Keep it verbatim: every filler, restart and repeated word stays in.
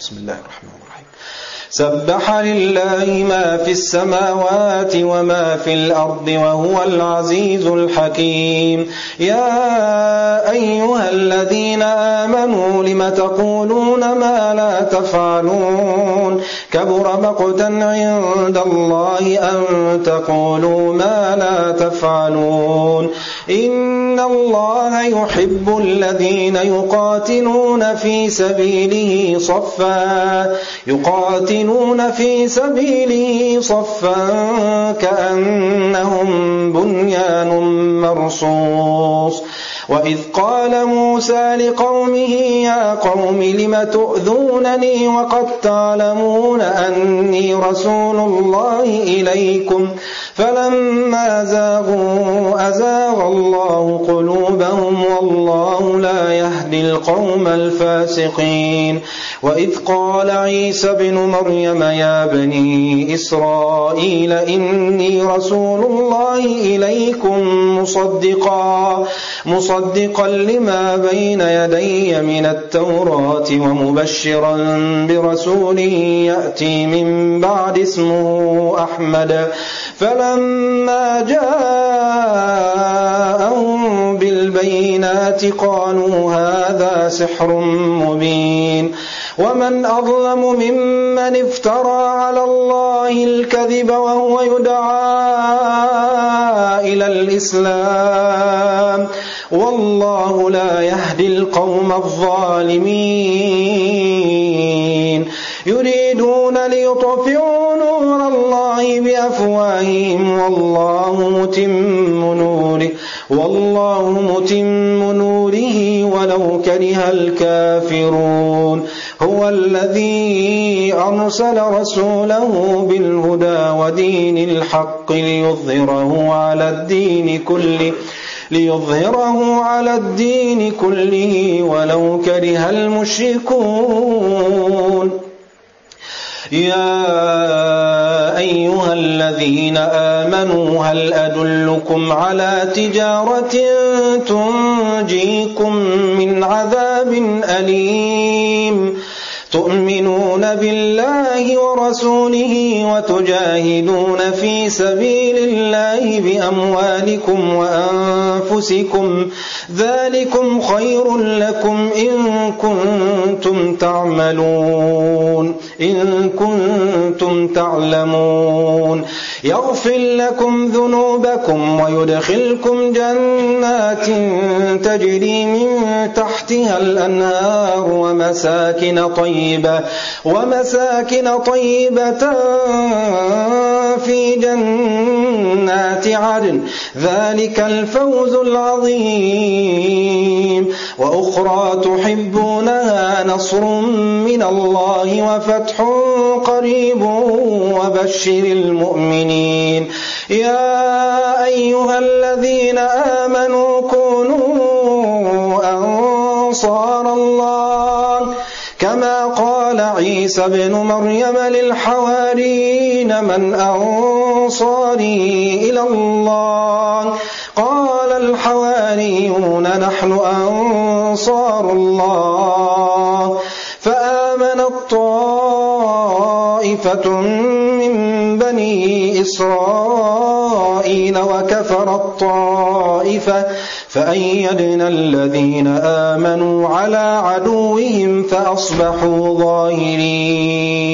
بسم الله الرحمن الرحيم. سبح لله ما في السماوات وما في الأرض وهو العزيز الحكيم. يا أيها الذين آمنوا لم تقولون ما لا تفعلون كبر مقتا عند الله أن تقولوا ما لا تفعلون إن الله يحب الذين يقاتلون في سبيله صفا يقاتلون في سبيله صفا كأنهم بنيان مرصوص. وإذ قال موسى لقومه يا قوم لم تؤذونني وقد تعلمون أني رسول الله إليكم فلما زاغوا أزاغ الله قلوبهم والله لا يهدي القوم الفاسقين. وإذ قال عيسى ابن مريم يا بني إسرائيل إني رسول الله إليكم مصدقا مصدقا لما بين يدي من التوراة ومبشرا برسول يأتي من بعد اسمه أحمد فلما جاءهم بالبينات قالوا هذا سحر مبين. ومن أظلم ممن افترى على الله الكذب وهو يدعى إلى الإسلام والله لا يهدي القوم الظالمين. يريدون ليطفئوا نور الله بأفواههم والله متم نوره والله متم نوره ولو كره الكافرون. هو الذي أرسل رسوله بالهدى ودين الحق ليظهره على الدين كله ليظهره على الدين كله ولو كره المشركون. يا أيها الذين آمنوا هل أدلكم على تجارة تنجيكم من عذاب أليم تؤمنون بالله ورسوله وتجاهدون في سبيل الله بأموالكم وأنفسكم ذلكم خير لكم إن كنتم تعملون إن كنتم تعلمون. يغفر لكم ذنوبكم ويدخلكم جنات تجري من تحتها الأنهار ومساكن طيبة ومساكن طيبة في جنات عدن ذلك الفوز العظيم. وأخرى تحبونها نصر من الله وفتح قريب وبشر المؤمنين. يا أيها الذين آمنوا كونوا أنصار الله كما قال عيسى ابن مريم للحواريين من أنصاري إلى الله قال الحواريون نحن أنصار الله. فآمنت طائفة من بني إسرائيل وكفرت طائفة فأيدنا الذين آمنوا على عدوهم فأصبحوا ظاهرين.